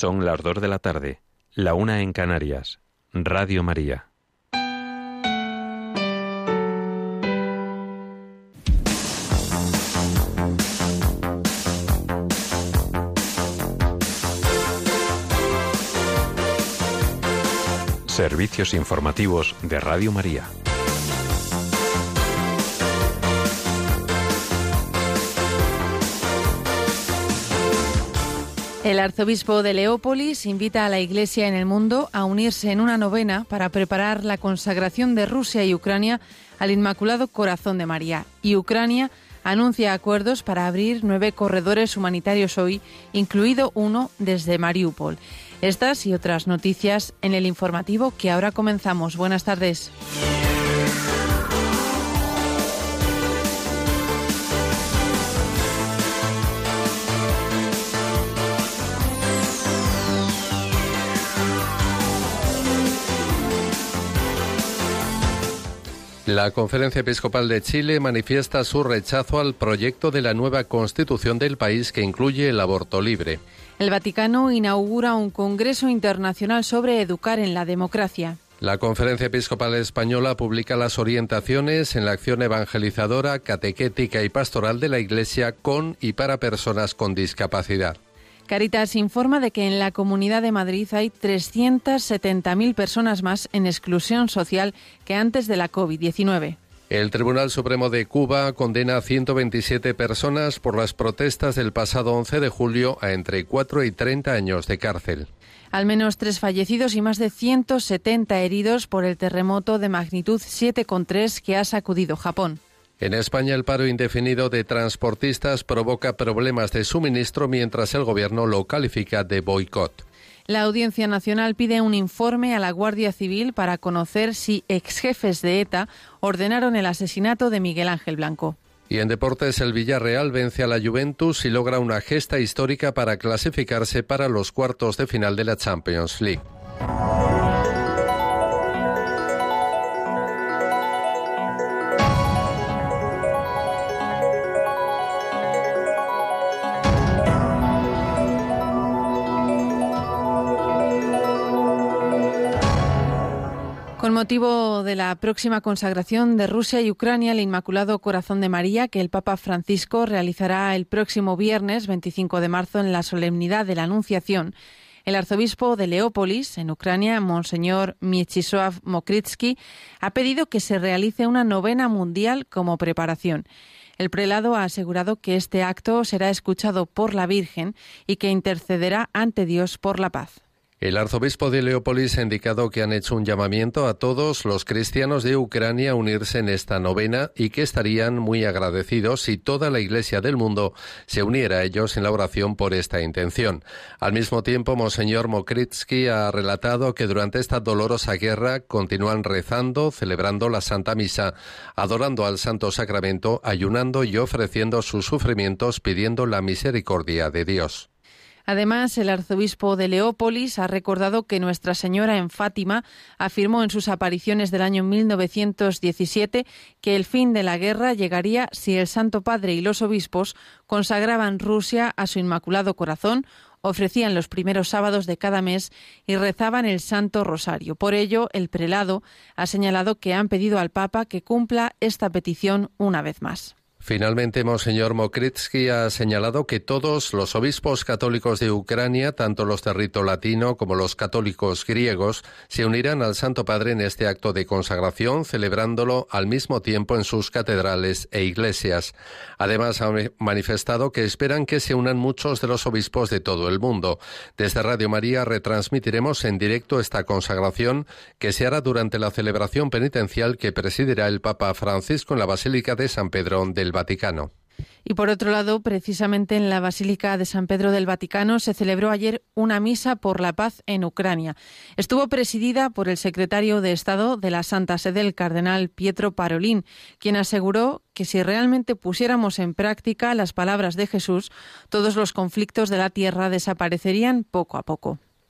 Son las 2 de la tarde, la 1 en Canarias. Radio María. Servicios informativos de Radio María. El arzobispo de Leópolis invita a la Iglesia en el mundo a unirse en una novena para preparar la consagración de Rusia y Ucrania al Inmaculado Corazón de María. Y Ucrania anuncia acuerdos para abrir 9 corredores humanitarios hoy, incluido uno desde Mariupol. Estas y otras noticias en el informativo que ahora comenzamos. Buenas tardes. La Conferencia Episcopal de Chile manifiesta su rechazo al proyecto de la nueva Constitución del país que incluye el aborto libre. El Vaticano inaugura un congreso internacional sobre educar en la democracia. La Conferencia Episcopal Española publica las orientaciones en la acción evangelizadora, catequética y pastoral de la Iglesia con y para personas con discapacidad. Cáritas informa de que en la Comunidad de Madrid hay 370.000 personas más en exclusión social que antes de la COVID-19. El Tribunal Supremo de Cuba condena a 127 personas por las protestas del pasado 11 de julio a entre 4 y 30 años de cárcel. Al menos 3 fallecidos y más de 170 heridos por el terremoto de magnitud 7,3 que ha sacudido Japón. En España, el paro indefinido de transportistas provoca problemas de suministro mientras el Gobierno lo califica de boicot. La Audiencia Nacional pide un informe a la Guardia Civil para conocer si exjefes de ETA ordenaron el asesinato de Miguel Ángel Blanco. Y en deportes, el Villarreal vence a la Juventus y logra una gesta histórica para clasificarse para los cuartos de final de la Champions League. Con motivo de la próxima consagración de Rusia y Ucrania al Inmaculado Corazón de María, que el Papa Francisco realizará el próximo viernes 25 de marzo en la solemnidad de la Anunciación, el arzobispo de Leópolis, en Ucrania, Monseñor Mieczysław Mokrzycki, ha pedido que se realice una novena mundial como preparación. El prelado ha asegurado que este acto será escuchado por la Virgen y que intercederá ante Dios por la paz. El arzobispo de Leópolis ha indicado que han hecho un llamamiento a todos los cristianos de Ucrania a unirse en esta novena y que estarían muy agradecidos si toda la Iglesia del mundo se uniera a ellos en la oración por esta intención. Al mismo tiempo, Monseñor Mokrzycki ha relatado que durante esta dolorosa guerra continúan rezando, celebrando la Santa Misa, adorando al Santo Sacramento, ayunando y ofreciendo sus sufrimientos pidiendo la misericordia de Dios. Además, el arzobispo de Leópolis ha recordado que Nuestra Señora en Fátima afirmó en sus apariciones del año 1917 que el fin de la guerra llegaría si el Santo Padre y los obispos consagraban Rusia a su Inmaculado Corazón, ofrecían los primeros sábados de cada mes y rezaban el Santo Rosario. Por ello, el prelado ha señalado que han pedido al Papa que cumpla esta petición una vez más. Finalmente, Monseñor Mokrzycki ha señalado que todos los obispos católicos de Ucrania, tanto los de rito latino como los católicos griegos, se unirán al Santo Padre en este acto de consagración, celebrándolo al mismo tiempo en sus catedrales e iglesias. Además, ha manifestado que esperan que se unan muchos de los obispos de todo el mundo. Desde Radio María retransmitiremos en directo esta consagración que se hará durante la celebración penitencial que presidirá el Papa Francisco en la Basílica de San Pedro del Vaticano. Y por otro lado, precisamente en la Basílica de San Pedro del Vaticano se celebró ayer una misa por la paz en Ucrania. Estuvo presidida por el secretario de Estado de la Santa Sede, el cardenal Pietro Parolin, quien aseguró que si realmente pusiéramos en práctica las palabras de Jesús, todos los conflictos de la tierra desaparecerían poco a poco.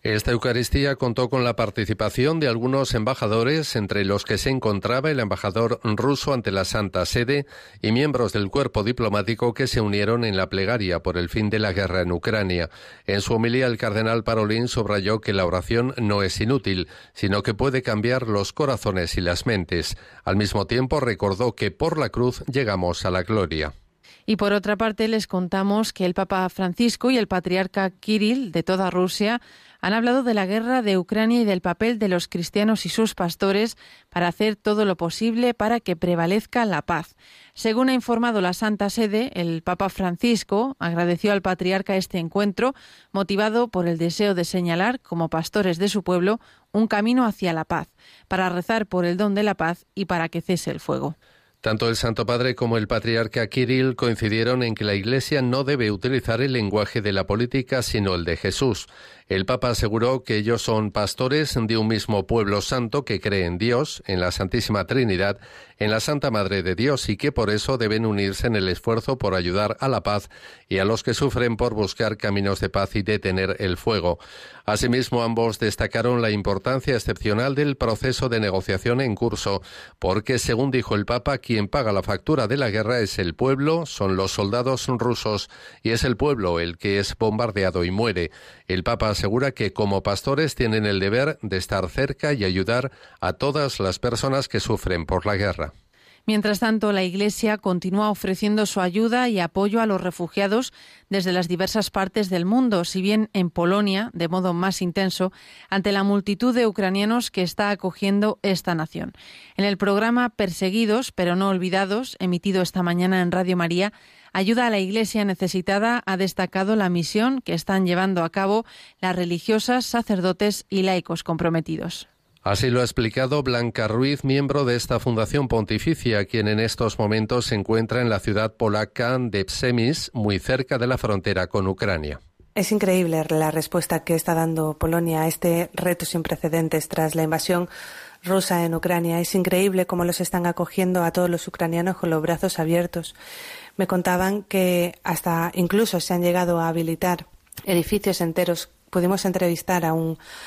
Esta Eucaristía contó con la participación de algunos embajadores, entre los que se encontraba el embajador ruso ante la Santa Sede y miembros del cuerpo diplomático que se unieron en la plegaria por el fin de la guerra en Ucrania. En su homilía, el cardenal Parolin subrayó que la oración no es inútil, sino que puede cambiar los corazones y las mentes. Al mismo tiempo, recordó que por la cruz llegamos a la gloria. Y por otra parte, les contamos que el Papa Francisco y el patriarca Kirill de toda Rusia han hablado de la guerra de Ucrania y del papel de los cristianos y sus pastores para hacer todo lo posible para que prevalezca la paz. Según ha informado la Santa Sede, el Papa Francisco agradeció al patriarca este encuentro, motivado por el deseo de señalar, como pastores de su pueblo, un camino hacia la paz, para rezar por el don de la paz y para que cese el fuego. Tanto el Santo Padre como el patriarca Kirill coincidieron en que la Iglesia no debe utilizar el lenguaje de la política, sino el de Jesús. El Papa aseguró que ellos son pastores de un mismo pueblo santo que cree en Dios, en la Santísima Trinidad, en la Santa Madre de Dios, y que por eso deben unirse en el esfuerzo por ayudar a la paz y a los que sufren por buscar caminos de paz y detener el fuego. Asimismo, ambos destacaron la importancia excepcional del proceso de negociación en curso, porque, según dijo el Papa, quien paga la factura de la guerra es el pueblo, son los soldados rusos, y es el pueblo el que es bombardeado y muere. El Papa asegura que como pastores tienen el deber de estar cerca y ayudar a todas las personas que sufren por la guerra. Mientras tanto, la Iglesia continúa ofreciendo su ayuda y apoyo a los refugiados desde las diversas partes del mundo, si bien en Polonia, de modo más intenso, ante la multitud de ucranianos que está acogiendo esta nación. En el programa Perseguidos, pero no olvidados, emitido esta mañana en Radio María, Ayuda a la Iglesia Necesitada ha destacado la misión que están llevando a cabo las religiosas, sacerdotes y laicos comprometidos. Así lo ha explicado Blanca Ruiz, miembro de esta Fundación Pontificia, quien en estos momentos se encuentra en la ciudad polaca de Przemyśl, muy cerca de la frontera con Ucrania. Es increíble la respuesta que está dando Polonia a este reto sin precedentes tras la invasión rusa en Ucrania. Es increíble cómo los están acogiendo a todos los ucranianos con los brazos abiertos. Me contaban que hasta incluso se han llegado a habilitar edificios enteros. Pudimos entrevistar a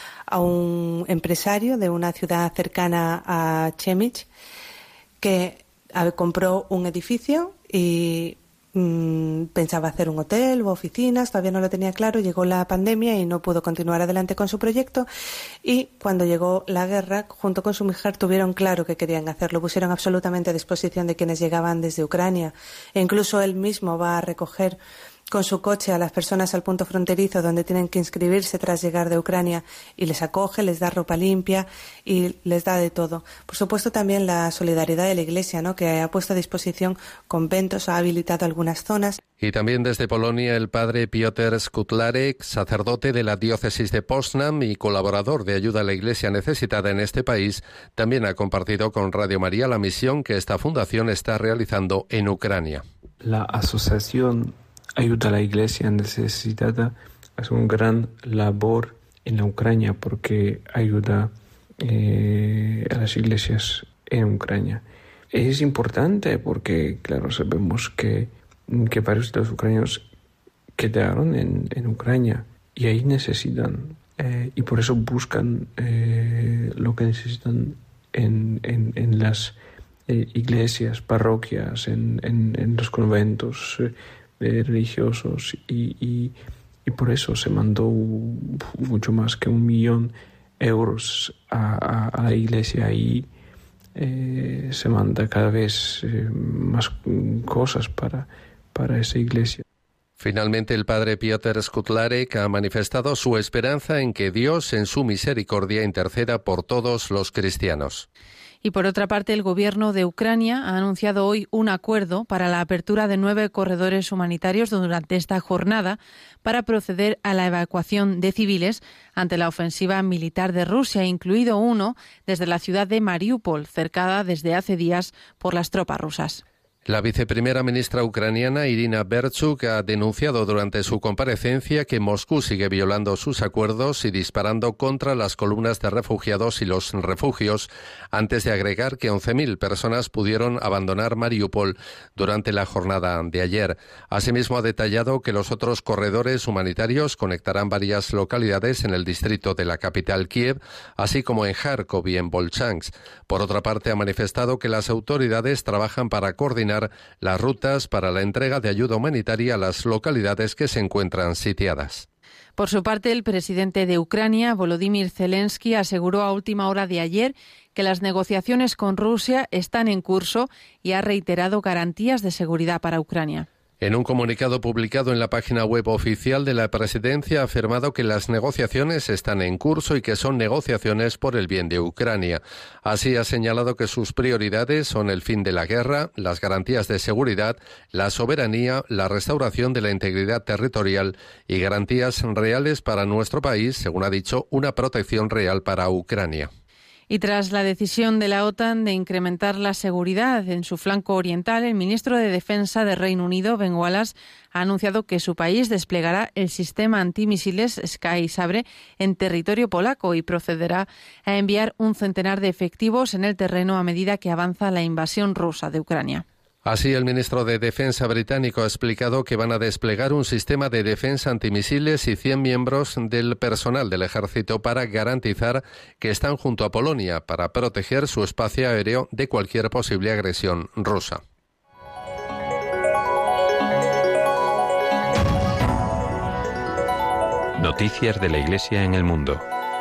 un empresario de una ciudad cercana a Przemyśl que compró un edificio y pensaba hacer un hotel o oficinas, todavía no lo tenía claro, llegó la pandemia y no pudo continuar adelante con su proyecto, y cuando llegó la guerra, junto con su mujer tuvieron claro que querían hacerlo, pusieron absolutamente a disposición de quienes llegaban desde Ucrania, e incluso él mismo va a recoger con su coche a las personas al punto fronterizo donde tienen que inscribirse tras llegar de Ucrania y les acoge, les da ropa limpia y les da de todo. Por supuesto también la solidaridad de la Iglesia, ¿no?, que ha puesto a disposición conventos, ha habilitado algunas zonas. Y también desde Polonia el padre Piotr Skutlarek, sacerdote de la diócesis de Poznań y colaborador de Ayuda a la Iglesia Necesitada en este país, también ha compartido con Radio María la misión que esta fundación está realizando en Ucrania. La asociación Ayuda a la Iglesia Necesitada hace una gran labor en la Ucrania porque ayuda a las iglesias en Ucrania. Es importante porque, claro, sabemos que varios de los ucranianos quedaron en Ucrania y ahí necesitan, y por eso buscan lo que necesitan en las iglesias, parroquias, en los conventos religiosos, y por eso se mandó mucho más que 1 millón de euros a la iglesia, y se manda cada vez más cosas para esa iglesia. Finalmente, el padre Piotr Skutlarek ha manifestado su esperanza en que Dios, en su misericordia, interceda por todos los cristianos. Y por otra parte, el gobierno de Ucrania ha anunciado hoy un acuerdo para la apertura de 9 corredores humanitarios durante esta jornada para proceder a la evacuación de civiles ante la ofensiva militar de Rusia, incluido uno desde la ciudad de Mariupol, cercada desde hace días por las tropas rusas. La viceprimera ministra ucraniana Irina Verchuk ha denunciado durante su comparecencia que Moscú sigue violando sus acuerdos y disparando contra las columnas de refugiados y los refugios, antes de agregar que 11.000 personas pudieron abandonar Mariupol durante la jornada de ayer. Asimismo, ha detallado que los otros corredores humanitarios conectarán varias localidades en el distrito de la capital Kiev, así como en Kharkov y en Volchansk. Por otra parte, ha manifestado que las autoridades trabajan para coordinar las rutas para la entrega de ayuda humanitaria a las localidades que se encuentran sitiadas. Por su parte, el presidente de Ucrania, Volodymyr Zelensky, aseguró a última hora de ayer que las negociaciones con Rusia están en curso y ha reiterado garantías de seguridad para Ucrania. En un comunicado publicado en la página web oficial de la presidencia, ha afirmado que las negociaciones están en curso y que son negociaciones por el bien de Ucrania. Así, ha señalado que sus prioridades son el fin de la guerra, las garantías de seguridad, la soberanía, la restauración de la integridad territorial y garantías reales para nuestro país, según ha dicho, una protección real para Ucrania. Y tras la decisión de la OTAN de incrementar la seguridad en su flanco oriental, el ministro de Defensa de Reino Unido, Ben Wallace, ha anunciado que su país desplegará el sistema antimisiles Sky Sabre en territorio polaco y procederá a enviar 100 de efectivos en el terreno a medida que avanza la invasión rusa de Ucrania. Así, el ministro de Defensa británico ha explicado que van a desplegar un sistema de defensa antimisiles y 100 miembros del personal del ejército para garantizar que están junto a Polonia para proteger su espacio aéreo de cualquier posible agresión rusa. Noticias de la Iglesia en el mundo.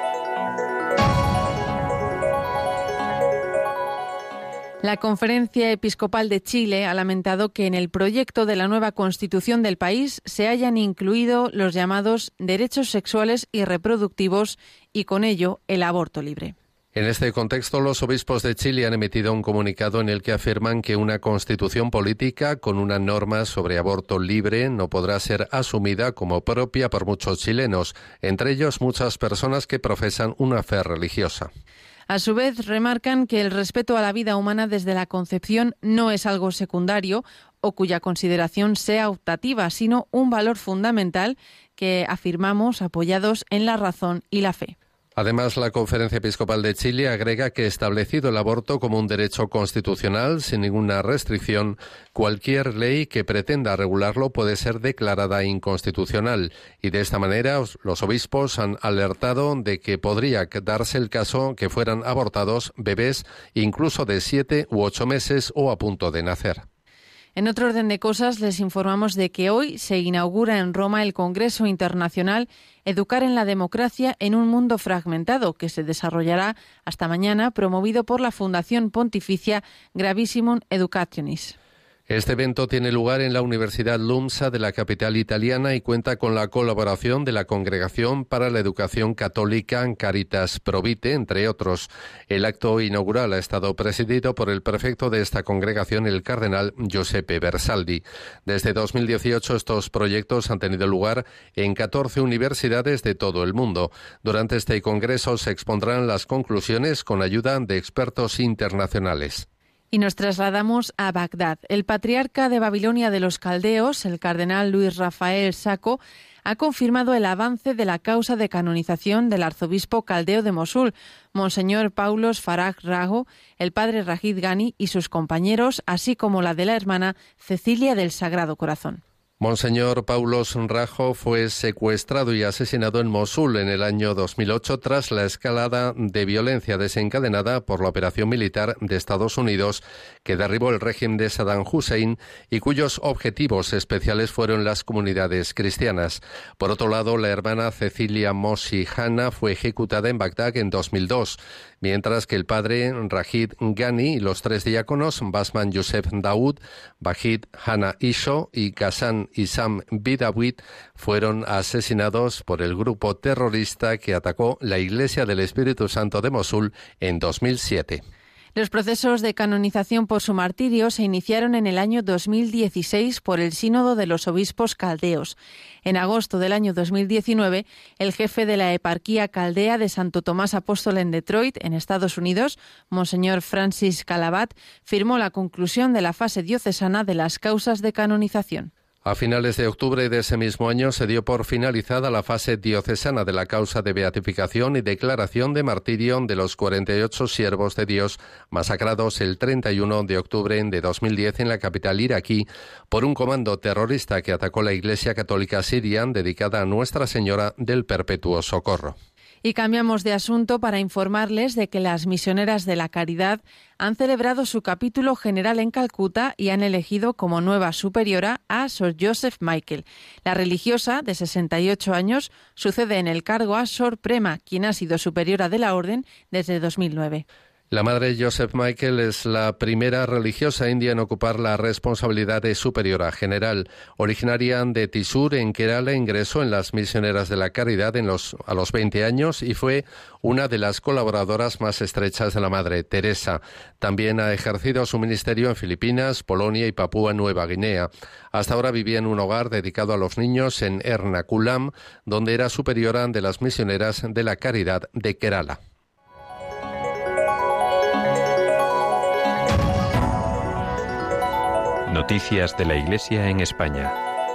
La Conferencia Episcopal de Chile ha lamentado que en el proyecto de la nueva Constitución del país se hayan incluido los llamados derechos sexuales y reproductivos y con ello el aborto libre. En este contexto, los obispos de Chile han emitido un comunicado en el que afirman que una constitución política con una norma sobre aborto libre no podrá ser asumida como propia por muchos chilenos, entre ellos muchas personas que profesan una fe religiosa. A su vez, remarcan que el respeto a la vida humana desde la concepción no es algo secundario o cuya consideración sea optativa, sino un valor fundamental que afirmamos apoyados en la razón y la fe. Además, la Conferencia Episcopal de Chile agrega que, establecido el aborto como un derecho constitucional sin ninguna restricción, cualquier ley que pretenda regularlo puede ser declarada inconstitucional y de esta manera los obispos han alertado de que podría darse el caso que fueran abortados bebés incluso de 7 u 8 meses o a punto de nacer. En otro orden de cosas, les informamos de que hoy se inaugura en Roma el Congreso Internacional Educar en la Democracia en un Mundo Fragmentado, que se desarrollará hasta mañana, promovido por la Fundación Pontificia Gravissimum Educationis. Este evento tiene lugar en la Universidad LUMSA de la capital italiana y cuenta con la colaboración de la Congregación para la Educación Católica Caritas Pro Vitae, entre otros. El acto inaugural ha estado presidido por el prefecto de esta congregación, el cardenal Giuseppe Bersaldi. Desde 2018 estos proyectos han tenido lugar en 14 universidades de todo el mundo. Durante este congreso se expondrán las conclusiones con ayuda de expertos internacionales. Y nos trasladamos a Bagdad. El patriarca de Babilonia de los caldeos, el cardenal Luis Rafael Sacco, ha confirmado el avance de la causa de canonización del arzobispo caldeo de Mosul, Monseñor Paulos Faraj Rago, el padre Rajid Ghani y sus compañeros, así como la de la hermana Cecilia del Sagrado Corazón. Monseñor Paulos Rajo fue secuestrado y asesinado en Mosul en el año 2008 tras la escalada de violencia desencadenada por la operación militar de Estados Unidos que derribó el régimen de Saddam Hussein y cuyos objetivos especiales fueron las comunidades cristianas. Por otro lado, la hermana Cecilia Mossi Hanna fue ejecutada en Bagdad en 2002, mientras que el padre Rajid Ghani y los 3 diáconos, Basman Youssef Daoud, Bahid Hana Isho y Ghassan Issam Bidawit, fueron asesinados por el grupo terrorista que atacó la Iglesia del Espíritu Santo de Mosul en 2007. Los procesos de canonización por su martirio se iniciaron en el año 2016 por el Sínodo de los Obispos Caldeos. En agosto del año 2019, el jefe de la eparquía caldea de Santo Tomás Apóstol en Detroit, en Estados Unidos, Monseñor Francis Calabat, firmó la conclusión de la fase diocesana de las causas de canonización. A finales de octubre de ese mismo año se dio por finalizada la fase diocesana de la causa de beatificación y declaración de martirio de los 48 siervos de Dios masacrados el 31 de octubre de 2010 en la capital iraquí por un comando terrorista que atacó la Iglesia Católica Siria dedicada a Nuestra Señora del Perpetuo Socorro. Y cambiamos de asunto para informarles de que las misioneras de la caridad han celebrado su capítulo general en Calcuta y han elegido como nueva superiora a Sor Joseph Michael. La religiosa, de 68 años, sucede en el cargo a Sor Prema, quien ha sido superiora de la orden desde 2009. La madre Joseph Michael es la primera religiosa india en ocupar la responsabilidad de superiora general. Originaria de Thrissur, en Kerala, ingresó en las Misioneras de la Caridad a los 20 años y fue una de las colaboradoras más estrechas de la Madre Teresa. También ha ejercido su ministerio en Filipinas, Polonia y Papúa Nueva Guinea. Hasta ahora vivía en un hogar dedicado a los niños en Ernakulam, donde era superiora de las Misioneras de la Caridad de Kerala. Noticias de la Iglesia en España.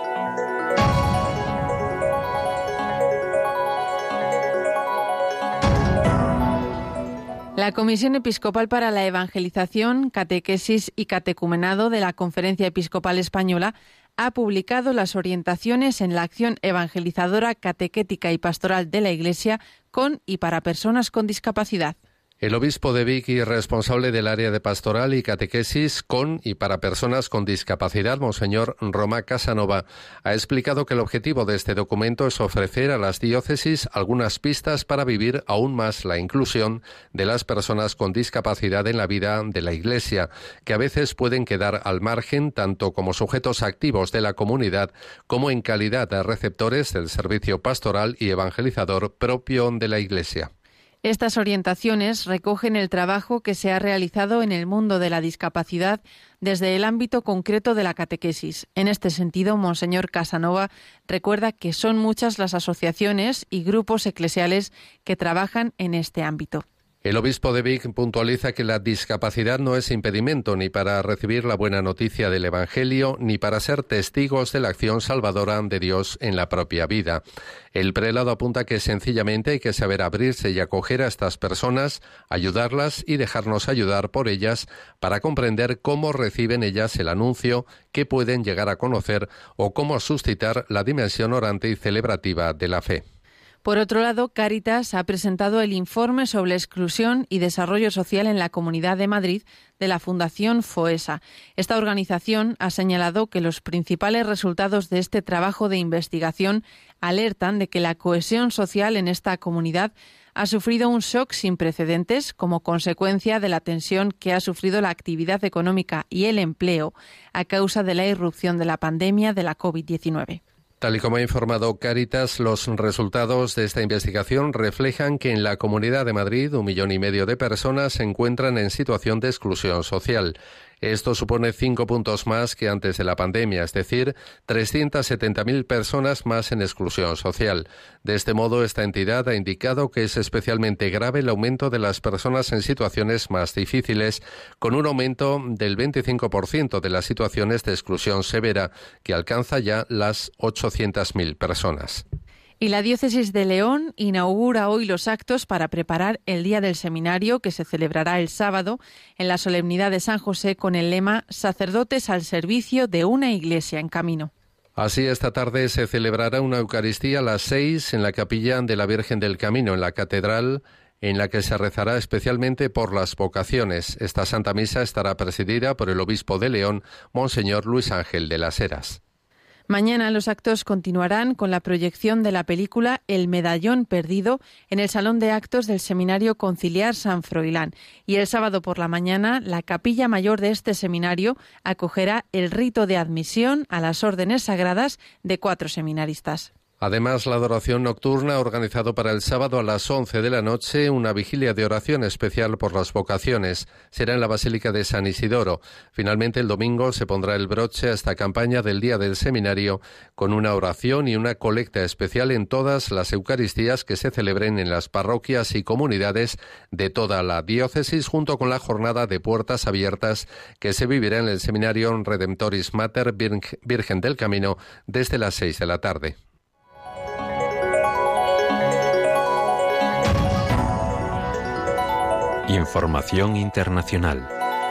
La Comisión Episcopal para la Evangelización, Catequesis y Catecumenado de la Conferencia Episcopal Española ha publicado las orientaciones en la acción evangelizadora, catequética y pastoral de la Iglesia con y para personas con discapacidad. El obispo de Vic y responsable del área de pastoral y catequesis con y para personas con discapacidad, Monseñor Romà Casanova, ha explicado que el objetivo de este documento es ofrecer a las diócesis algunas pistas para vivir aún más la inclusión de las personas con discapacidad en la vida de la Iglesia, que a veces pueden quedar al margen tanto como sujetos activos de la comunidad como en calidad de receptores del servicio pastoral y evangelizador propio de la Iglesia. Estas orientaciones recogen el trabajo que se ha realizado en el mundo de la discapacidad desde el ámbito concreto de la catequesis. En este sentido, Monseñor Casanova recuerda que son muchas las asociaciones y grupos eclesiales que trabajan en este ámbito. El obispo de Vic puntualiza que la discapacidad no es impedimento ni para recibir la buena noticia del Evangelio ni para ser testigos de la acción salvadora de Dios en la propia vida. El prelado apunta que sencillamente hay que saber abrirse y acoger a estas personas, ayudarlas y dejarnos ayudar por ellas para comprender cómo reciben ellas el anuncio que pueden llegar a conocer o cómo suscitar la dimensión orante y celebrativa de la fe. Por otro lado, Cáritas ha presentado el informe sobre exclusión y desarrollo social en la Comunidad de Madrid de la Fundación FOESA. Esta organización ha señalado que los principales resultados de este trabajo de investigación alertan de que la cohesión social en esta comunidad ha sufrido un shock sin precedentes como consecuencia de la tensión que ha sufrido la actividad económica y el empleo a causa de la irrupción de la pandemia de la COVID-19. Tal y como ha informado Cáritas, los resultados de esta investigación reflejan que en la Comunidad de Madrid 1,5 millones de personas se encuentran en situación de exclusión social. Esto supone 5 puntos más que antes de la pandemia, es decir, 370.000 personas más en exclusión social. De este modo, esta entidad ha indicado que es especialmente grave el aumento de las personas en situaciones más difíciles, con un aumento del 25% de las situaciones de exclusión severa, que alcanza ya las 800.000 personas. Y la Diócesis de León inaugura hoy los actos para preparar el Día del Seminario, que se celebrará el sábado en la solemnidad de San José con el lema «Sacerdotes al servicio de una Iglesia en camino». Así, esta tarde se celebrará una Eucaristía a las 6 en la Capilla de la Virgen del Camino, en la Catedral, en la que se rezará especialmente por las vocaciones. Esta Santa Misa estará presidida por el obispo de León, Monseñor Luis Ángel de las Heras. Mañana los actos continuarán con la proyección de la película El Medallón Perdido en el Salón de Actos del Seminario Conciliar San Froilán. Y el sábado por la mañana, la capilla mayor de este seminario acogerá el rito de admisión a las órdenes sagradas de 4 seminaristas. Además, la adoración nocturna ha organizado para el sábado a las 11 de la noche una vigilia de oración especial por las vocaciones. Será en la Basílica de San Isidoro. Finalmente, el domingo se pondrá el broche a esta campaña del Día del Seminario con una oración y una colecta especial en todas las Eucaristías que se celebren en las parroquias y comunidades de toda la diócesis, junto con la jornada de puertas abiertas que se vivirá en el Seminario Redemptoris Mater Virgen del Camino desde las 6 de la tarde. Información internacional.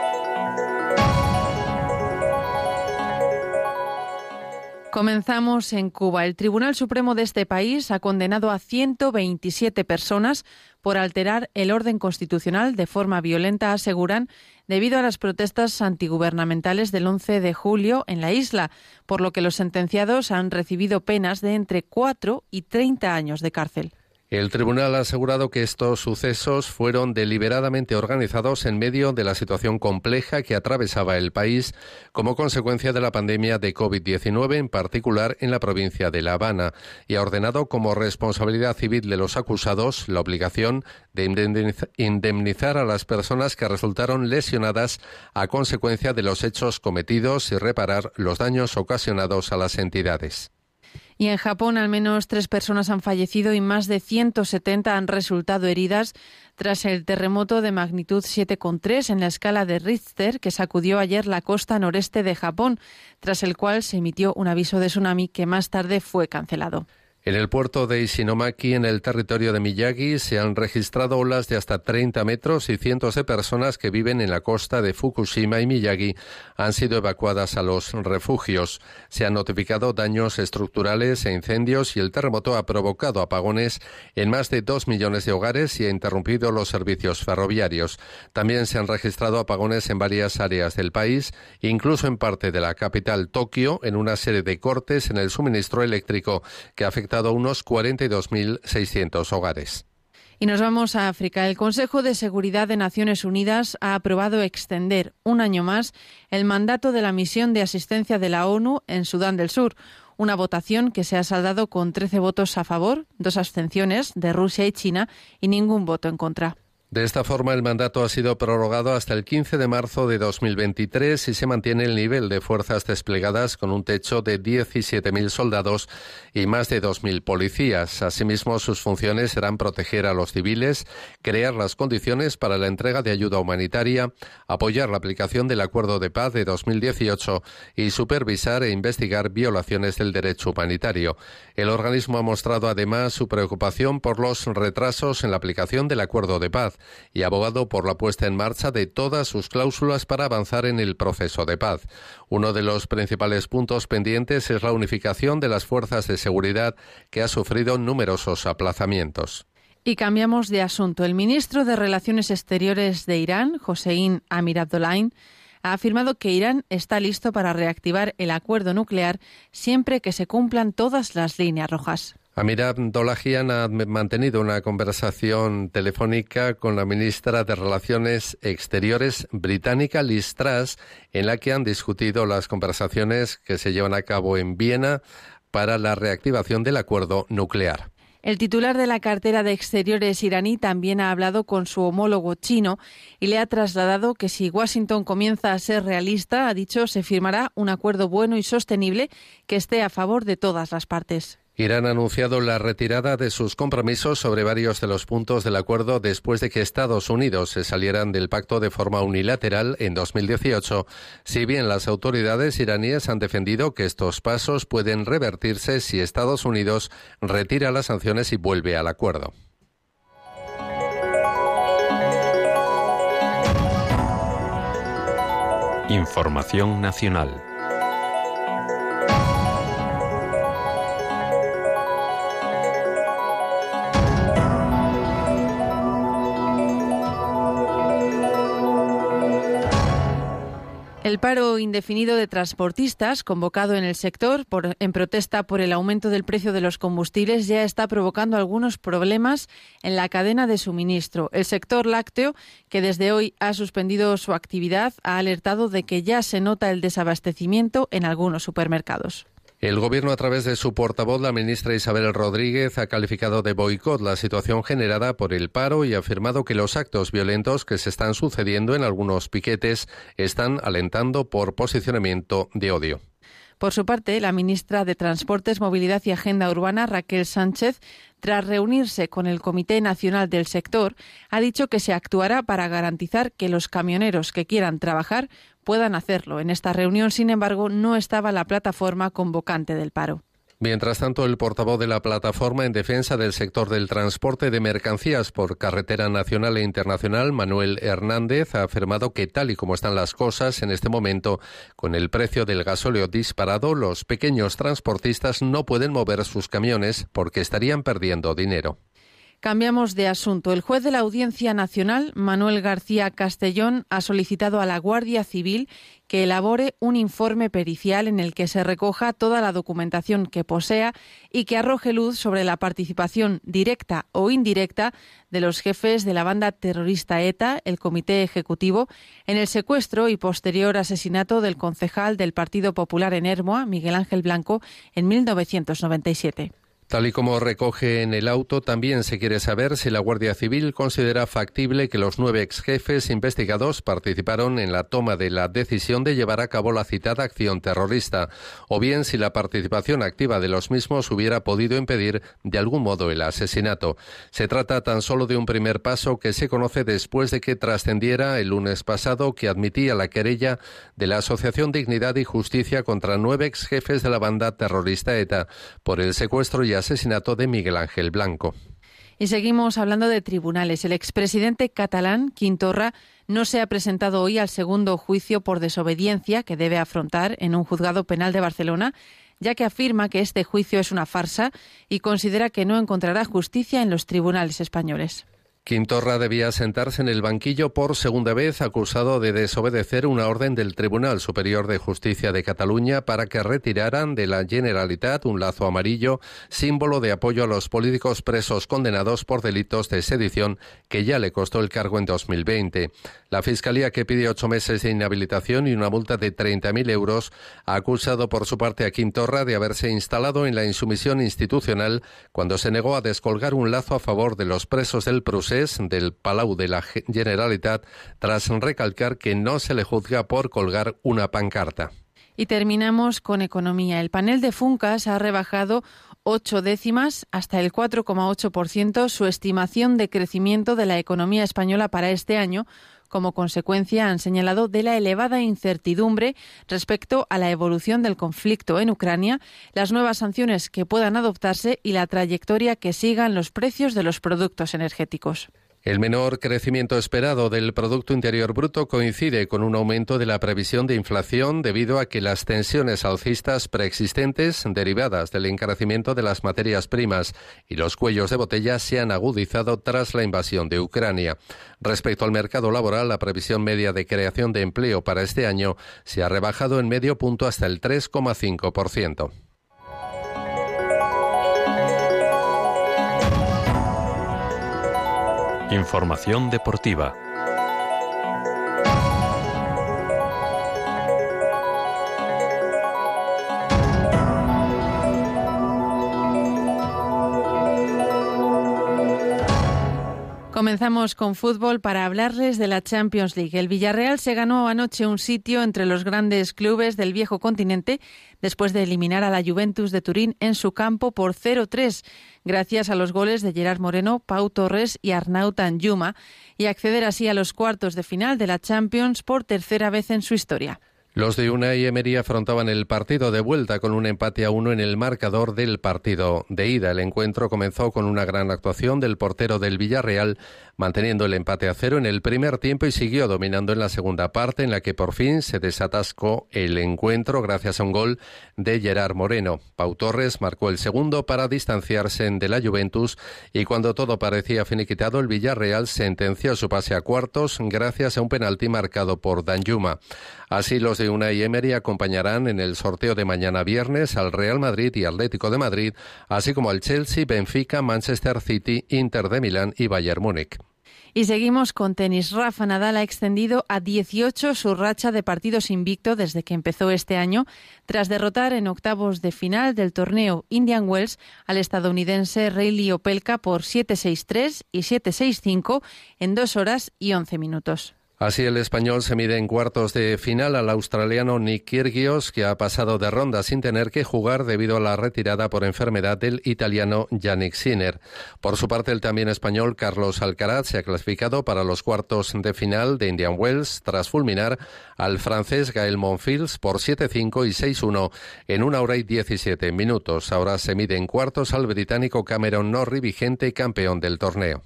Comenzamos en Cuba. El Tribunal Supremo de este país ha condenado a 127 personas por alterar el orden constitucional de forma violenta, aseguran, debido a las protestas antigubernamentales del 11 de julio en la isla, por lo que los sentenciados han recibido penas de entre 4 y 30 años de cárcel. El tribunal ha asegurado que estos sucesos fueron deliberadamente organizados en medio de la situación compleja que atravesaba el país como consecuencia de la pandemia de COVID-19, en particular en la provincia de La Habana, y ha ordenado como responsabilidad civil de los acusados la obligación de indemnizar a las personas que resultaron lesionadas a consecuencia de los hechos cometidos y reparar los daños ocasionados a las entidades. Y en Japón, al menos 3 personas han fallecido y más de 170 han resultado heridas tras el terremoto de magnitud 7,3 en la escala de Richter que sacudió ayer la costa noreste de Japón, tras el cual se emitió un aviso de tsunami que más tarde fue cancelado. En el puerto de Ishinomaki, en el territorio de Miyagi, se han registrado olas de hasta 30 metros y cientos de personas que viven en la costa de Fukushima y Miyagi han sido evacuadas a los refugios. Se han notificado daños estructurales e incendios y el terremoto ha provocado apagones en más de 2 millones de hogares y ha interrumpido los servicios ferroviarios. También se han registrado apagones en varias áreas del país, incluso en parte de la capital, Tokio, en una serie de cortes en el suministro eléctrico que ha afectado a unos 42.600 hogares. Y nos vamos a África. El Consejo de Seguridad de Naciones Unidas ha aprobado extender un año más el mandato de la misión de asistencia de la ONU en Sudán del Sur. Una votación que se ha saldado con 13 votos a favor, 2 abstenciones de Rusia y China y ningún voto en contra. De esta forma, el mandato ha sido prorrogado hasta el 15 de marzo de 2023 y se mantiene el nivel de fuerzas desplegadas con un techo de 17.000 soldados y más de 2.000 policías. Asimismo, sus funciones serán proteger a los civiles, crear las condiciones para la entrega de ayuda humanitaria, apoyar la aplicación del Acuerdo de Paz de 2018 y supervisar e investigar violaciones del derecho humanitario. El organismo ha mostrado además su preocupación por los retrasos en la aplicación del Acuerdo de Paz y abogado por la puesta en marcha de todas sus cláusulas para avanzar en el proceso de paz. Uno de los principales puntos pendientes es la unificación de las fuerzas de seguridad, que ha sufrido numerosos aplazamientos. Y cambiamos de asunto. El ministro de Relaciones Exteriores de Irán, Hossein Amir-Abdollahian, ha afirmado que Irán está listo para reactivar el acuerdo nuclear siempre que se cumplan todas las líneas rojas. Amir Abdollahian ha mantenido una conversación telefónica con la ministra de Relaciones Exteriores británica, Liz Truss, en la que han discutido las conversaciones que se llevan a cabo en Viena para la reactivación del acuerdo nuclear. El titular de la cartera de Exteriores iraní también ha hablado con su homólogo chino y le ha trasladado que si Washington comienza a ser realista, ha dicho, se firmará un acuerdo bueno y sostenible que esté a favor de todas las partes. Irán ha anunciado la retirada de sus compromisos sobre varios de los puntos del acuerdo después de que Estados Unidos se salieran del pacto de forma unilateral en 2018. Si bien las autoridades iraníes han defendido que estos pasos pueden revertirse si Estados Unidos retira las sanciones y vuelve al acuerdo. Información nacional. El paro indefinido de transportistas, convocado en el sector en protesta por el aumento del precio de los combustibles, ya está provocando algunos problemas en la cadena de suministro. El sector lácteo, que desde hoy ha suspendido su actividad, ha alertado de que ya se nota el desabastecimiento en algunos supermercados. El Gobierno, a través de su portavoz, la ministra Isabel Rodríguez, ha calificado de boicot la situación generada por el paro y ha afirmado que los actos violentos que se están sucediendo en algunos piquetes están alentando por posicionamiento de odio. Por su parte, la ministra de Transportes, Movilidad y Agenda Urbana, Raquel Sánchez, tras reunirse con el Comité Nacional del Sector, ha dicho que se actuará para garantizar que los camioneros que quieran trabajar puedan hacerlo. En esta reunión, sin embargo, no estaba la plataforma convocante del paro. Mientras tanto, el portavoz de la plataforma en defensa del sector del transporte de mercancías por carretera nacional e internacional, Manuel Hernández, ha afirmado que tal y como están las cosas en este momento, con el precio del gasóleo disparado, los pequeños transportistas no pueden mover sus camiones porque estarían perdiendo dinero. Cambiamos de asunto. El juez de la Audiencia Nacional, Manuel García Castellón, ha solicitado a la Guardia Civil que elabore un informe pericial en el que se recoja toda la documentación que posea y que arroje luz sobre la participación directa o indirecta de los jefes de la banda terrorista ETA, el Comité Ejecutivo, en el secuestro y posterior asesinato del concejal del Partido Popular en Ermua, Miguel Ángel Blanco, en 1997. Tal y como recoge en el auto, también se quiere saber si la Guardia Civil considera factible que los 9 exjefes investigados participaron en la toma de la decisión de llevar a cabo la citada acción terrorista, o bien si la participación activa de los mismos hubiera podido impedir de algún modo el asesinato. Se trata tan solo de un primer paso que se conoce después de que trascendiera el lunes pasado que admitía la querella de la Asociación Dignidad y Justicia contra 9 exjefes de la banda terrorista ETA por el secuestro y asesinato de Miguel Ángel Blanco. Y seguimos hablando de tribunales. El expresidente catalán, Quim Torra, no se ha presentado hoy al segundo juicio por desobediencia que debe afrontar en un juzgado penal de Barcelona, ya que afirma que este juicio es una farsa y considera que no encontrará justicia en los tribunales españoles. Quim Torra debía sentarse en el banquillo por segunda vez, acusado de desobedecer una orden del Tribunal Superior de Justicia de Cataluña para que retiraran de la Generalitat un lazo amarillo, símbolo de apoyo a los políticos presos condenados por delitos de sedición, que ya le costó el cargo en 2020. La Fiscalía, que pide 8 meses de inhabilitación y una multa de 30.000 euros, ha acusado por su parte a Quim Torra de haberse instalado en la insumisión institucional cuando se negó a descolgar un lazo a favor de los presos del Procés del Palau de la Generalitat, tras recalcar que no se le juzga por colgar una pancarta. Y terminamos con economía. El panel de Funcas ha rebajado 8 décimas hasta el 4,8% su estimación de crecimiento de la economía española para este año, como consecuencia, han señalado, de la elevada incertidumbre respecto a la evolución del conflicto en Ucrania, las nuevas sanciones que puedan adoptarse y la trayectoria que sigan los precios de los productos energéticos. El menor crecimiento esperado del Producto Interior Bruto coincide con un aumento de la previsión de inflación debido a que las tensiones alcistas preexistentes derivadas del encarecimiento de las materias primas y los cuellos de botella se han agudizado tras la invasión de Ucrania. Respecto al mercado laboral, la previsión media de creación de empleo para este año se ha rebajado en medio punto hasta el 3,5%. Información deportiva. Comenzamos con fútbol para hablarles de la Champions League. El Villarreal se ganó anoche un sitio entre los grandes clubes del viejo continente después de eliminar a la Juventus de Turín en su campo por 0-3, gracias a los goles de Gerard Moreno, Pau Torres y Arnau Danjuma, y acceder así a los cuartos de final de la Champions por tercera vez en su historia. Los de Unai Emery afrontaban el partido de vuelta con un empate a 1 en el marcador del partido de ida. El encuentro comenzó con una gran actuación del portero del Villarreal, manteniendo el empate a 0 en el primer tiempo y siguió dominando en la segunda parte, en la que por fin se desatascó el encuentro gracias a un gol de Gerard Moreno. Pau Torres marcó el segundo para distanciarse de la Juventus y cuando todo parecía finiquitado, el Villarreal sentenció su pase a cuartos gracias a un penalti marcado por Danjuma. Así, los de Unai Emery acompañarán en el sorteo de mañana viernes al Real Madrid y Atlético de Madrid, así como al Chelsea, Benfica, Manchester City, Inter de Milán y Bayern Múnich. Y seguimos con tenis. Rafa Nadal ha extendido a 18 su racha de partidos invicto desde que empezó este año, tras derrotar en octavos de final del torneo Indian Wells al estadounidense Reilly Opelka por 7-6-3 y 7-6-5 en 2 horas y 11 minutos. Así el español se mide en cuartos de final al australiano Nick Kyrgios, que ha pasado de ronda sin tener que jugar debido a la retirada por enfermedad del italiano Jannik Sinner. Por su parte, el también español Carlos Alcaraz se ha clasificado para los cuartos de final de Indian Wells tras fulminar al francés Gael Monfils por 7-5 y 6-1 en 1 hora y 17 minutos. Ahora se mide en cuartos al británico Cameron Norrie, vigente campeón del torneo.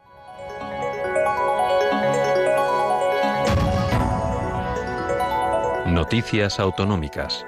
Noticias autonómicas.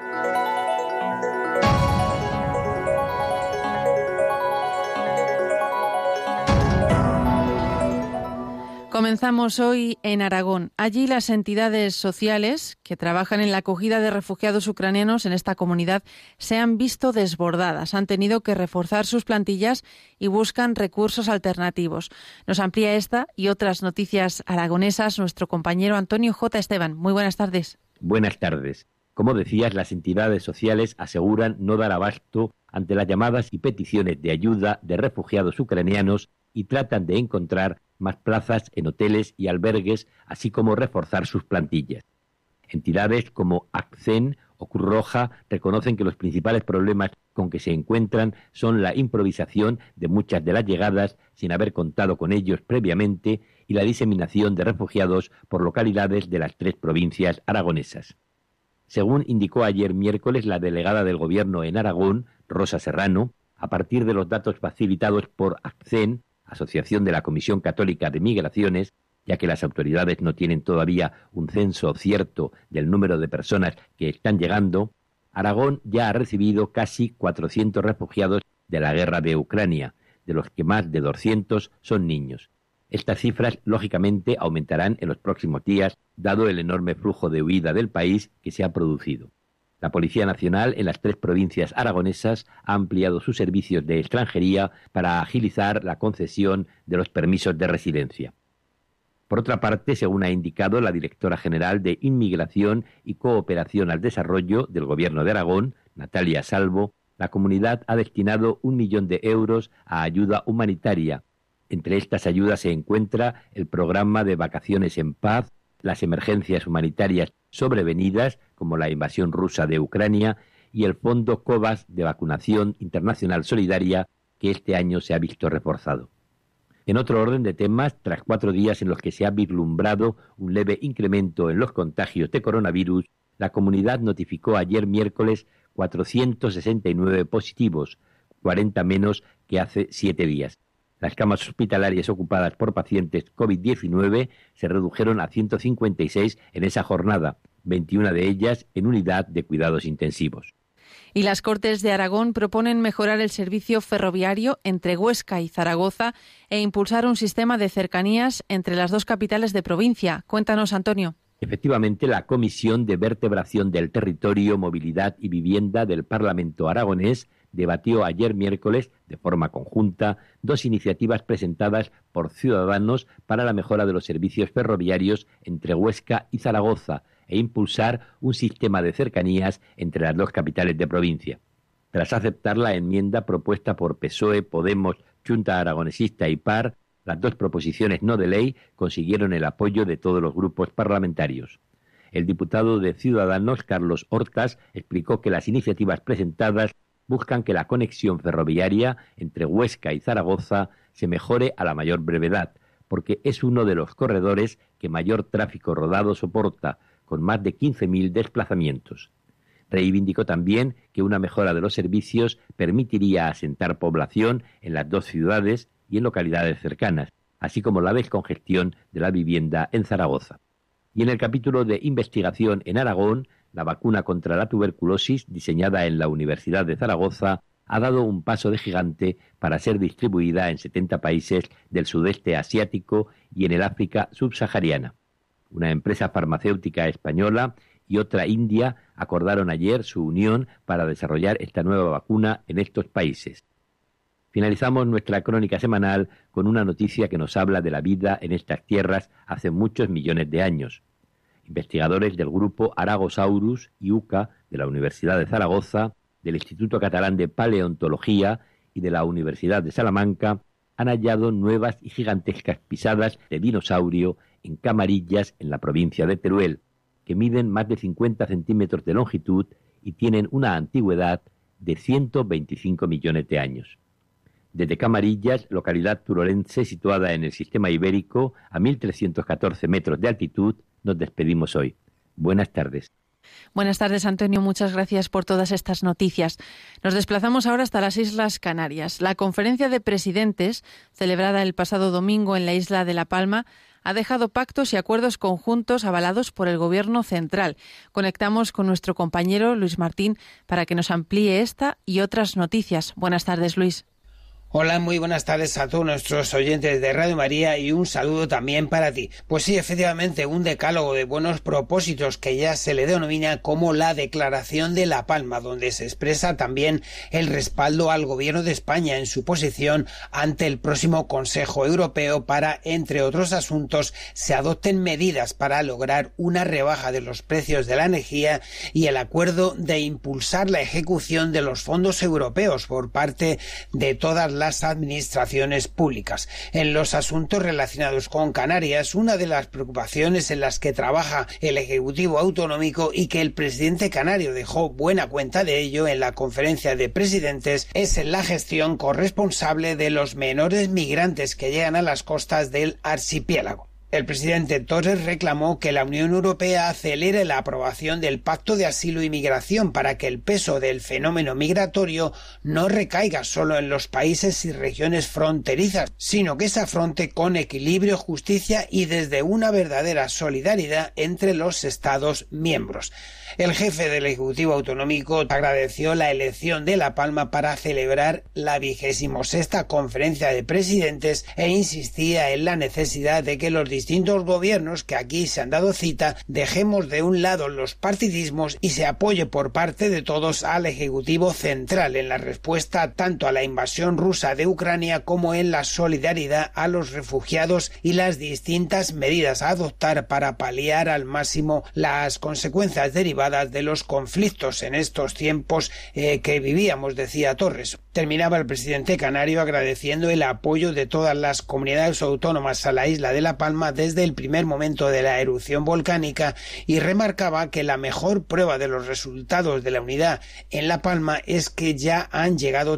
Comenzamos hoy en Aragón. Allí las entidades sociales que trabajan en la acogida de refugiados ucranianos en esta comunidad se han visto desbordadas. Han tenido que reforzar sus plantillas y buscan recursos alternativos. Nos amplía esta y otras noticias aragonesas nuestro compañero Antonio J. Esteban. Muy buenas tardes. Buenas tardes. Como decías, las entidades sociales aseguran no dar abasto ante las llamadas y peticiones de ayuda de refugiados ucranianos y tratan de encontrar más plazas en hoteles y albergues, así como reforzar sus plantillas. Entidades como ACCEN o Cruz Roja reconocen que los principales problemas con que se encuentran son la improvisación de muchas de las llegadas sin haber contado con ellos previamente y la diseminación de refugiados por localidades de las 3 provincias aragonesas. Según indicó ayer miércoles la delegada del Gobierno en Aragón, Rosa Serrano, a partir de los datos facilitados por ACCEN, Asociación de la Comisión Católica de Migraciones, ya que las autoridades no tienen todavía un censo cierto del número de personas que están llegando, Aragón ya ha recibido casi 400 refugiados de la guerra de Ucrania, de los que más de 200 son niños. Estas cifras, lógicamente, aumentarán en los próximos días, dado el enorme flujo de huida del país que se ha producido. La Policía Nacional en las 3 provincias aragonesas ha ampliado sus servicios de extranjería para agilizar la concesión de los permisos de residencia. Por otra parte, según ha indicado la directora general de Inmigración y Cooperación al Desarrollo del Gobierno de Aragón, Natalia Salvo, la comunidad ha destinado 1 millón de euros a ayuda humanitaria. Entre estas ayudas se encuentra el programa de Vacaciones en Paz, las emergencias humanitarias sobrevenidas, como la invasión rusa de Ucrania, y el Fondo COVAX de Vacunación Internacional Solidaria, que este año se ha visto reforzado. En otro orden de temas, tras 4 días en los que se ha vislumbrado un leve incremento en los contagios de coronavirus, la comunidad notificó ayer miércoles 469 positivos, 40 menos que hace 7 días. Las camas hospitalarias ocupadas por pacientes COVID-19 se redujeron a 156 en esa jornada, 21 de ellas en unidad de cuidados intensivos. Y las Cortes de Aragón proponen mejorar el servicio ferroviario entre Huesca y Zaragoza e impulsar un sistema de cercanías entre las 2 capitales de provincia. Cuéntanos, Antonio. Efectivamente, la Comisión de Vertebración del Territorio, Movilidad y Vivienda del Parlamento aragonés debatió ayer miércoles, de forma conjunta, 2 iniciativas presentadas por Ciudadanos para la mejora de los servicios ferroviarios entre Huesca y Zaragoza e impulsar un sistema de cercanías entre las 2 capitales de provincia. Tras aceptar la enmienda propuesta por PSOE, Podemos, Junta Aragonesista y PAR, las 2 proposiciones no de ley consiguieron el apoyo de todos los grupos parlamentarios. El diputado de Ciudadanos, Carlos Hortas, explicó que las iniciativas presentadas buscan que la conexión ferroviaria entre Huesca y Zaragoza se mejore a la mayor brevedad, porque es uno de los corredores que mayor tráfico rodado soporta, con más de 15.000 desplazamientos. Reivindicó también que una mejora de los servicios permitiría asentar población en las 2 ciudades y en localidades cercanas, así como la descongestión de la vivienda en Zaragoza. Y en el capítulo de investigación en Aragón, la vacuna contra la tuberculosis, diseñada en la Universidad de Zaragoza, ha dado un paso de gigante para ser distribuida en 70 países del sudeste asiático y en el África subsahariana. Una empresa farmacéutica española y otra india acordaron ayer su unión para desarrollar esta nueva vacuna en estos países. Finalizamos nuestra crónica semanal con una noticia que nos habla de la vida en estas tierras hace muchos millones de años. Investigadores del grupo Aragosaurus y UCA de la Universidad de Zaragoza, del Instituto Catalán de Paleontología y de la Universidad de Salamanca han hallado nuevas y gigantescas pisadas de dinosaurio en Camarillas, en la provincia de Teruel, que miden más de 50 centímetros de longitud y tienen una antigüedad de 125 millones de años. Desde Camarillas, localidad turolense situada en el sistema ibérico, a 1.314 metros de altitud, nos despedimos hoy. Buenas tardes. Buenas tardes, Antonio. Muchas gracias por todas estas noticias. Nos desplazamos ahora hasta las Islas Canarias. La conferencia de presidentes, celebrada el pasado domingo en la isla de La Palma, ha dejado pactos y acuerdos conjuntos avalados por el Gobierno central. Conectamos con nuestro compañero Luis Martín para que nos amplíe esta y otras noticias. Buenas tardes, Luis. Hola, muy buenas tardes a todos nuestros oyentes de Radio María y un saludo también para ti. Pues sí, efectivamente, un decálogo de buenos propósitos que ya se le denomina como la Declaración de La Palma, donde se expresa también el respaldo al Gobierno de España en su posición ante el próximo Consejo Europeo para, entre otros asuntos, se adopten medidas para lograr una rebaja de los precios de la energía y el acuerdo de impulsar la ejecución de los fondos europeos por parte de todas las administraciones públicas. En los asuntos relacionados con Canarias, una de las preocupaciones en las que trabaja el Ejecutivo Autonómico y que el presidente canario dejó buena cuenta de ello en la conferencia de presidentes es en la gestión corresponsable de los menores migrantes que llegan a las costas del archipiélago. El presidente Torres reclamó que la Unión Europea acelere la aprobación del Pacto de Asilo y Migración para que el peso del fenómeno migratorio no recaiga solo en los países y regiones fronterizas, sino que se afronte con equilibrio, justicia y desde una verdadera solidaridad entre los Estados miembros. El jefe del Ejecutivo Autonómico agradeció la elección de La Palma para celebrar la 26ª Conferencia de Presidentes e insistía en la necesidad de que los distintos gobiernos que aquí se han dado cita dejemos de un lado los partidismos y se apoye por parte de todos al Ejecutivo Central en la respuesta tanto a la invasión rusa de Ucrania como en la solidaridad a los refugiados y las distintas medidas a adoptar para paliar al máximo las consecuencias derivadas de los conflictos en estos tiempos que vivíamos, decía Torres. Terminaba el presidente canario agradeciendo el apoyo de todas las comunidades autónomas a la isla de La Palma desde el primer momento de la erupción volcánica y remarcaba que la mejor prueba de los resultados de la unidad en La Palma es que ya han llegado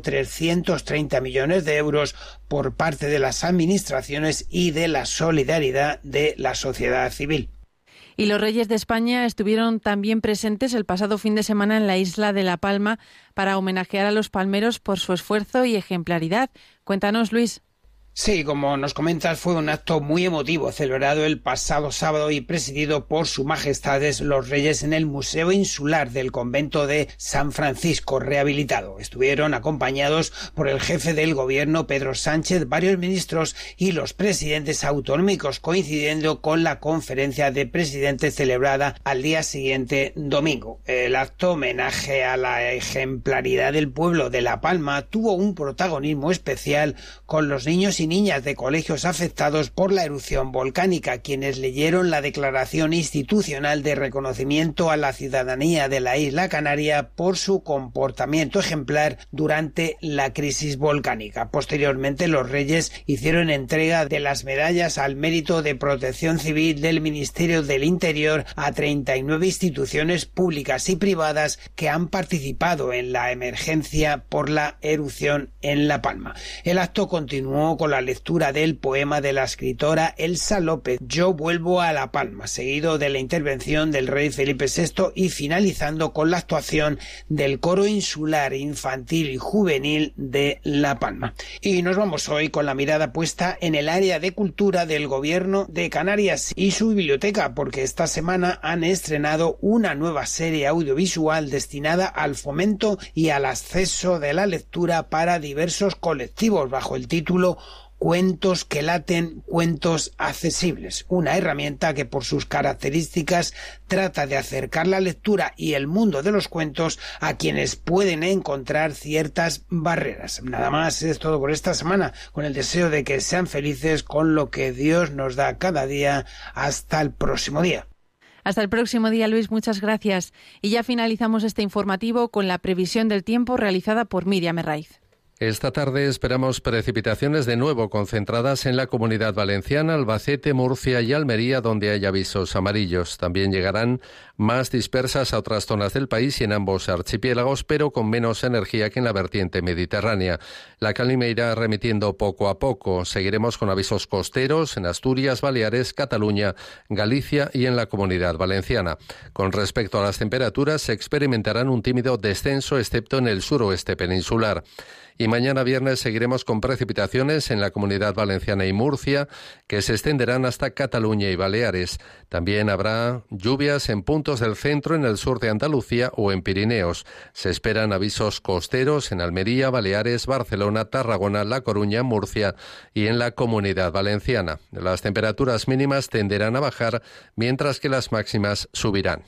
330 millones de euros por parte de las administraciones y de la solidaridad de la sociedad civil. Y los Reyes de España estuvieron también presentes el pasado fin de semana en la isla de La Palma para homenajear a los palmeros por su esfuerzo y ejemplaridad. Cuéntanos, Luis. Sí, como nos comentas, fue un acto muy emotivo celebrado el pasado sábado y presidido por Sus Majestades los Reyes en el Museo Insular del Convento de San Francisco rehabilitado. Estuvieron acompañados por el jefe del gobierno Pedro Sánchez, varios ministros y los presidentes autonómicos, coincidiendo con la conferencia de presidentes celebrada al día siguiente, domingo. El acto homenaje a la ejemplaridad del pueblo de La Palma tuvo un protagonismo especial con los niños y niñas de colegios afectados por la erupción volcánica, quienes leyeron la declaración institucional de reconocimiento a la ciudadanía de la isla canaria por su comportamiento ejemplar durante la crisis volcánica. Posteriormente, los Reyes hicieron entrega de las medallas al mérito de protección civil del Ministerio del Interior a 39 instituciones públicas y privadas que han participado en la emergencia por la erupción en La Palma. El acto continuó con la lectura del poema de la escritora Elsa López, Yo vuelvo a La Palma, seguido de la intervención del rey Felipe VI y finalizando con la actuación del coro insular infantil y juvenil de La Palma. Y nos vamos hoy con la mirada puesta en el área de cultura del Gobierno de Canarias y su biblioteca, porque esta semana han estrenado una nueva serie audiovisual destinada al fomento y al acceso de la lectura para diversos colectivos bajo el título Cuentos que laten, cuentos accesibles, una herramienta que por sus características trata de acercar la lectura y el mundo de los cuentos a quienes pueden encontrar ciertas barreras. Nada más, es todo por esta semana, con el deseo de que sean felices con lo que Dios nos da cada día. Hasta el próximo día. Hasta el próximo día, Luis, muchas gracias. Y ya finalizamos este informativo con la previsión del tiempo realizada por Miriam Herraiz. Esta tarde esperamos precipitaciones de nuevo concentradas en la Comunidad Valenciana, Albacete, Murcia y Almería, donde hay avisos amarillos. También llegarán más dispersas a otras zonas del país y en ambos archipiélagos, pero con menos energía que en la vertiente mediterránea. La calima irá remitiendo poco a poco. Seguiremos con avisos costeros en Asturias, Baleares, Cataluña, Galicia y en la Comunidad Valenciana. Con respecto a las temperaturas, se experimentarán un tímido descenso, excepto en el suroeste peninsular. Y mañana viernes seguiremos con precipitaciones en la Comunidad Valenciana y Murcia, que se extenderán hasta Cataluña y Baleares. También habrá lluvias en puntos del centro, en el sur de Andalucía o en Pirineos. Se esperan avisos costeros en Almería, Baleares, Barcelona, Tarragona, La Coruña, Murcia y en la Comunidad Valenciana. Las temperaturas mínimas tenderán a bajar, mientras que las máximas subirán.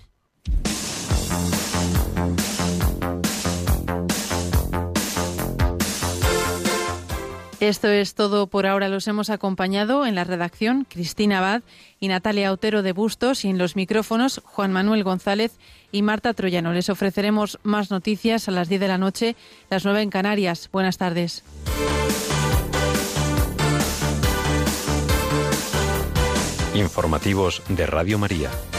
Esto es todo por ahora. Los hemos acompañado en la redacción Cristina Abad y Natalia Otero de Bustos, y en los micrófonos Juan Manuel González y Marta Troyano. Les ofreceremos más noticias a las 10 de la noche, las 9 en Canarias. Buenas tardes. Informativos de Radio María.